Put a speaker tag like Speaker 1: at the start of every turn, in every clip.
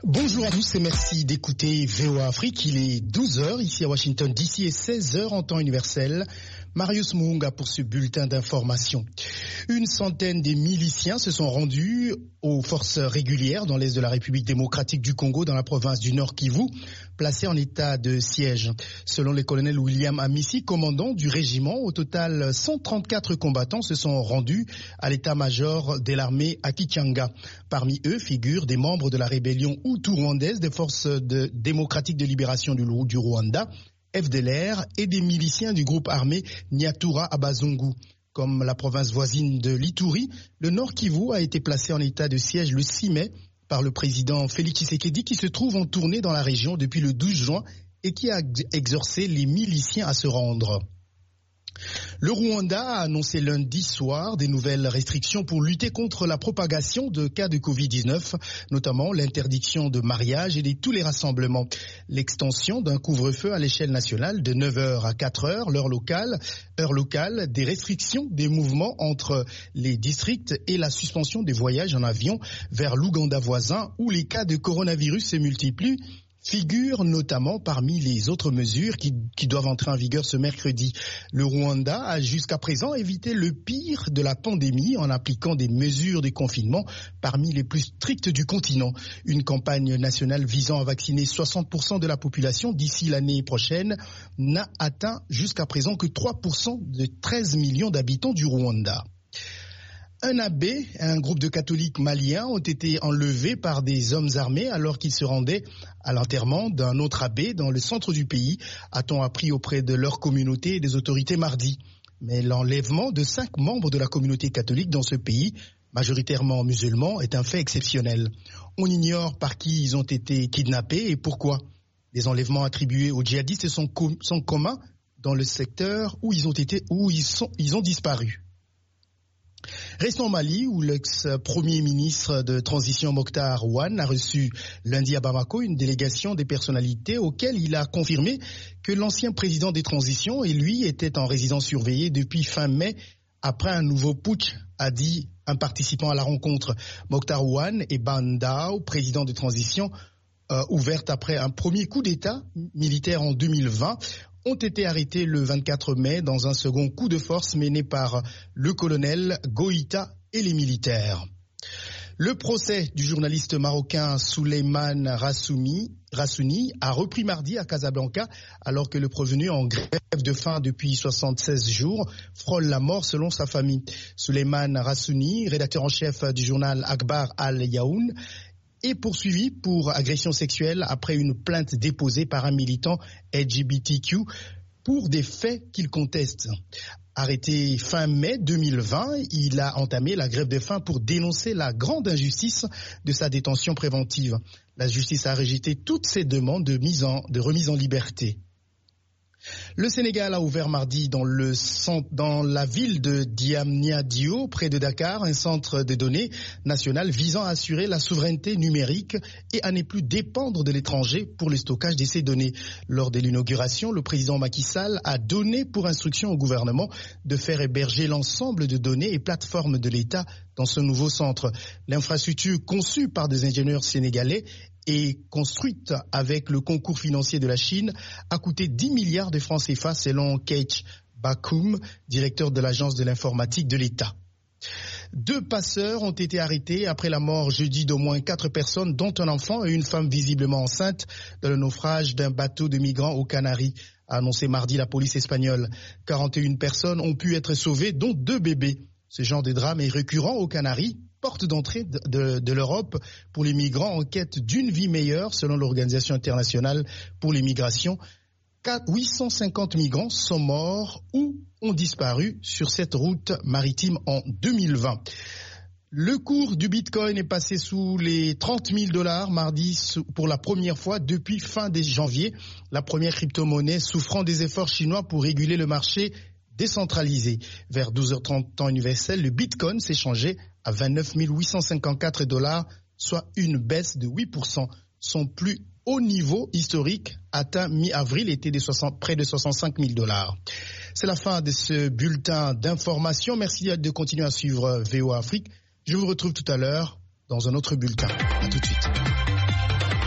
Speaker 1: Bonjour à tous et merci d'écouter VOA Afrique. Il est 12h ici à Washington DC et 16h en temps universel. Marius Muunga pour ce bulletin d'information. Une centaine de miliciens se sont rendus aux forces régulières dans l'est de la République démocratique du Congo, dans la province du Nord Kivu, placés en état de siège. Selon le colonel William Amissi, commandant du régiment, au total 134 combattants se sont rendus à l'état-major de l'armée à Kichanga. Parmi eux figurent des membres de la rébellion hutu-rwandaise des forces démocratiques de libération du Rwanda, FDLR, et des miliciens du groupe armé Nyatura à Bazungu. Comme la province voisine de l'Ituri, le Nord Kivu a été placé en état de siège le 6 mai par le président Félix Tshisekedi, qui se trouve en tournée dans la région depuis le 12 juin et qui a exhorcé les miliciens à se rendre. Le Rwanda a annoncé lundi soir des nouvelles restrictions pour lutter contre la propagation de cas de Covid-19, notamment l'interdiction de mariage et de tous les rassemblements. L'extension d'un couvre-feu à l'échelle nationale de 9h à 4h, heure locale, des restrictions des mouvements entre les districts et la suspension des voyages en avion vers l'Ouganda voisin où les cas de coronavirus se multiplient, figure notamment parmi les autres mesures qui doivent entrer en vigueur ce mercredi. Le Rwanda a jusqu'à présent évité le pire de la pandémie en appliquant des mesures de confinement parmi les plus strictes du continent. Une campagne nationale visant à vacciner 60% de la population d'ici l'année prochaine n'a atteint jusqu'à présent que 3% de 13 millions d'habitants du Rwanda. Un abbé et un groupe de catholiques maliens ont été enlevés par des hommes armés alors qu'ils se rendaient à l'enterrement d'un autre abbé dans le centre du pays, a-t-on appris auprès de leur communauté et des autorités mardi. Mais l'enlèvement de 5 membres de la communauté catholique dans ce pays, majoritairement musulmans, est un fait exceptionnel. On ignore par qui ils ont été kidnappés et pourquoi. Les enlèvements attribués aux djihadistes sont communs dans le secteur où ils ont disparu. Restons au Mali, où l'ex-premier ministre de transition Mokhtar Ouane a reçu lundi à Bamako une délégation des personnalités auxquelles il a confirmé que l'ancien président des transitions et lui étaient en résidence surveillée depuis fin mai après un nouveau putsch, a dit un participant à la rencontre. Mokhtar Ouane et Bandao, président de transition, ouverte après un premier coup d'État militaire en 2020, ont été arrêtés le 24 mai dans un second coup de force mené par le colonel Goïta et les militaires. Le procès du journaliste marocain Souleymane Rassouni a repris mardi à Casablanca alors que le prévenu en grève de faim depuis 76 jours frôle la mort selon sa famille. Souleymane Rassouni, rédacteur en chef du journal Akhbar al-Yaoun, est poursuivi pour agression sexuelle après une plainte déposée par un militant LGBTQ pour des faits qu'il conteste. Arrêté fin mai 2020, il a entamé la grève de faim pour dénoncer la grande injustice de sa détention préventive. La justice a rejeté toutes ses demandes de remise en liberté. Le Sénégal a ouvert mardi dans la ville de Diamniadio, près de Dakar, un centre de données national visant à assurer la souveraineté numérique et à ne plus dépendre de l'étranger pour le stockage de ces données. Lors de l'inauguration, le président Macky Sall a donné pour instruction au gouvernement de faire héberger l'ensemble de données et plateformes de l'État dans ce nouveau centre. L'infrastructure conçue par des ingénieurs sénégalais et construite avec le concours financier de la Chine a coûté 10 milliards de francs CFA selon Keich Bakoum, directeur de l'agence de l'informatique de l'État. 2 passeurs ont été arrêtés après la mort jeudi d'au moins 4 personnes, dont un enfant et une femme visiblement enceinte, dans le naufrage d'un bateau de migrants aux Canaries, a annoncé mardi la police espagnole. 41 personnes ont pu être sauvées, dont 2 bébés. Ce genre de drame est récurrent aux Canaries, porte d'entrée de l'Europe pour les migrants en quête d'une vie meilleure, selon l'Organisation internationale pour les migrations. 850 migrants sont morts ou ont disparu sur cette route maritime en 2020. Le cours du Bitcoin est passé sous les 30 000 $ mardi pour la première fois depuis fin janvier. La première crypto-monnaie souffrant des efforts chinois pour réguler le marché décentralisé. Vers 12h30 temps universel, le Bitcoin s'échangeait à 29 854 $, soit une baisse de 8%. Son plus haut niveau historique atteint mi-avril était de près de 65 000 $. C'est la fin de ce bulletin d'information. Merci de continuer à suivre VOA Afrique. Je vous retrouve tout à l'heure dans un autre bulletin. À tout de suite.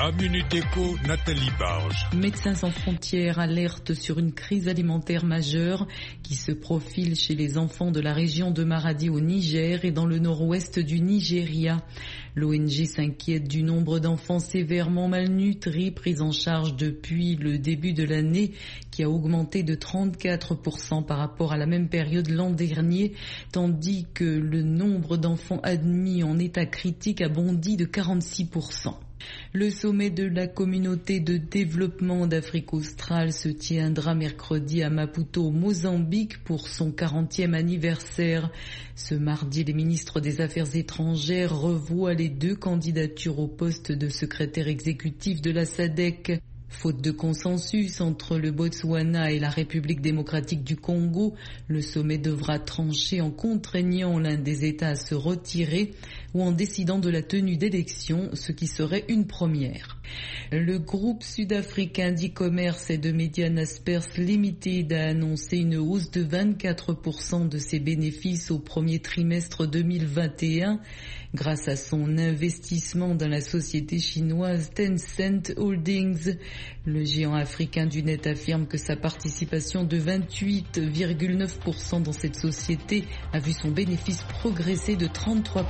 Speaker 2: La Minute Éco, Nathalie Barge.
Speaker 3: Médecins sans frontières alerte sur une crise alimentaire majeure qui se profile chez les enfants de la région de Maradi au Niger et dans le nord-ouest du Nigeria. L'ONG s'inquiète du nombre d'enfants sévèrement malnutris pris en charge depuis le début de l'année, qui a augmenté de 34% par rapport à la même période l'an dernier, tandis que le nombre d'enfants admis en état critique a bondi de 46%. Le sommet de la communauté de développement d'Afrique australe se tiendra mercredi à Maputo, au Mozambique, pour son 40e anniversaire. Ce mardi, les ministres des Affaires étrangères revoient les 2 candidatures au poste de secrétaire exécutif de la SADC. Faute de consensus entre le Botswana et la République démocratique du Congo, le sommet devra trancher en contraignant l'un des États à se retirer ou en décidant de la tenue d'élections, ce qui serait une première. Le groupe sud-africain d'e-commerce et de médias Naspers Limited a annoncé une hausse de 24% de ses bénéfices au premier trimestre 2021 grâce à son investissement dans la société chinoise Tencent Holdings. Le géant africain du net affirme que sa participation de 28,9% dans cette société a vu son bénéfice progresser de 33%.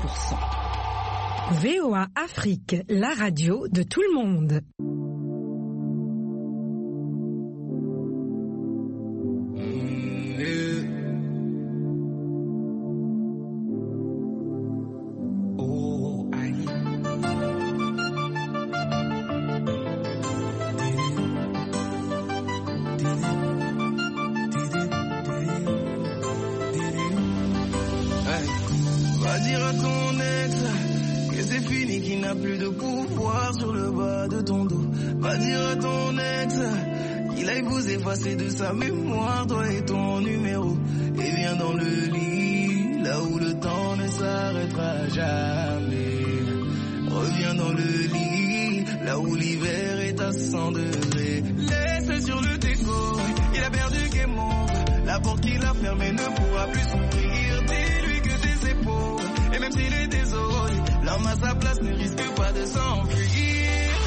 Speaker 4: VOA Afrique, la radio de tout le monde.
Speaker 5: Va dire à ton ex que c'est fini, qu'il n'a plus de pouvoir sur le bas de ton dos. Va dire à ton ex qu'il a épousé, effacé de sa mémoire toi et ton numéro. Et viens dans le lit, là où le temps ne s'arrêtera jamais. Reviens dans le lit, là où l'hiver est à 100 degrés. Laisse sur le déco, il a perdu game over. La porte qu'il a fermée ne pourra plus s'ouvrir. Dis-lui que tes épaules, et même s'il est désolé, l'homme à sa place ne risque pas de s'enfuir.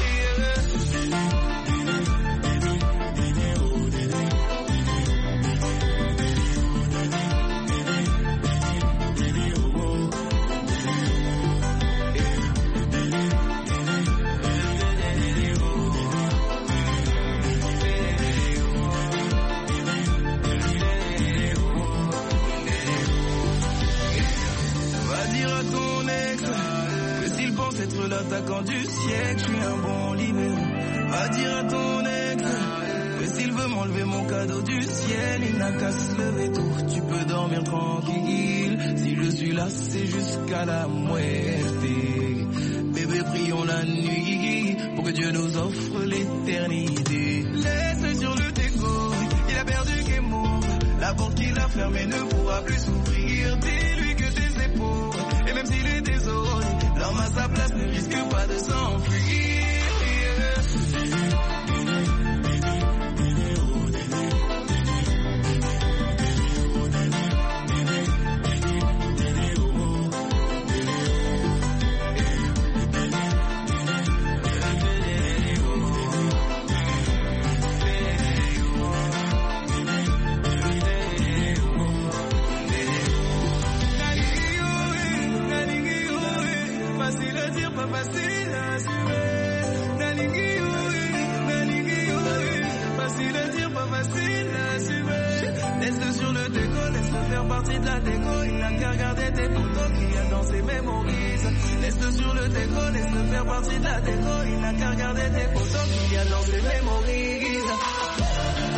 Speaker 5: Être l'attaquant du siècle, je suis un bon libéraux. Va dire à ton ex que s'il veut m'enlever mon cadeau du ciel, il n'a qu'à se lever tôt. Tu peux dormir tranquille, si je suis là c'est jusqu'à la muerte. Bébé, prions la nuit pour que Dieu nous offre l'éternité. Laisse sur le déco, il a perdu game over. La porte qu'il a fermée ne pourra plus s'ouvrir. Dis-lui que tes épaules, et même s'il est désolé, l'homme à sa place ne risque pas de s'enfuir. Facile à assumer, Nalingi, facile à dire, pas facile à assumer. Laisse-le sur le déco, laisse-le faire partie de la déco. Il n'a qu'à regarder tes photos qu'il y a dans ses mémorises. Laisse-le sur le déco, laisse-le faire partie de la déco. Il n'a qu'à regarder tes photos qu'il y a dans ses mémorises.